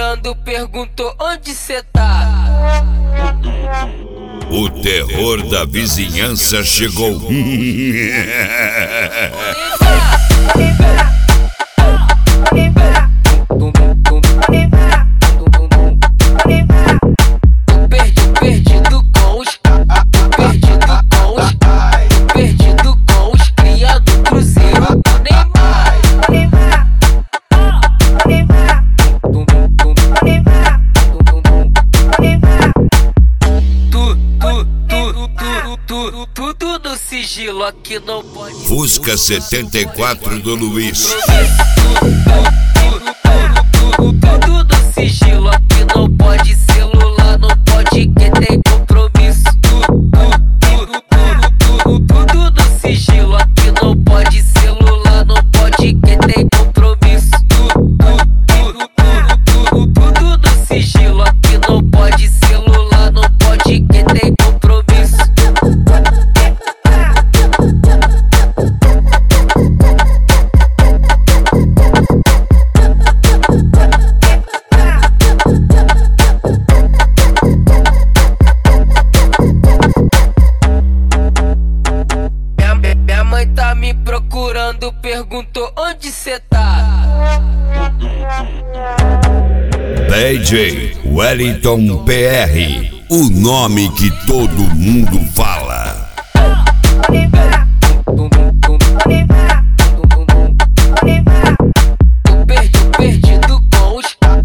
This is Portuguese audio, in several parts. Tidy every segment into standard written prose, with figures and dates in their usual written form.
procurando, perguntou onde cê tá. O terror da vizinhança chegou. Perdido com os cria do Cruzeiro do Neymar. Tudo no sigilo, aqui não pode. Fusca 74 do Luiz. Tudo no sigilo, aqui não pode. Celular não pode, que tem compromisso. Tudo no sigilo, aqui não pode. Celular não pode, que tem compromisso. Tudo no sigilo, aqui não pode. Celular não pode, que tem compromisso. Minha mãe tá me procurando, perguntou onde cê tá. DJ Wellington PR, o nome que todo mundo fala. Perdido com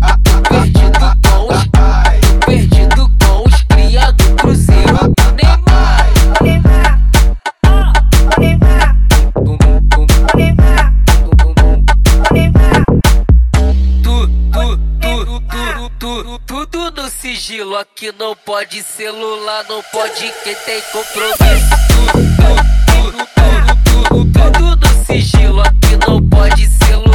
os cria do Cruzeiro do Neymar. Tudo no sigilo, aqui não pode. Celular não pode, quem tem compromisso. Tudo no sigilo, aqui não pode. Celular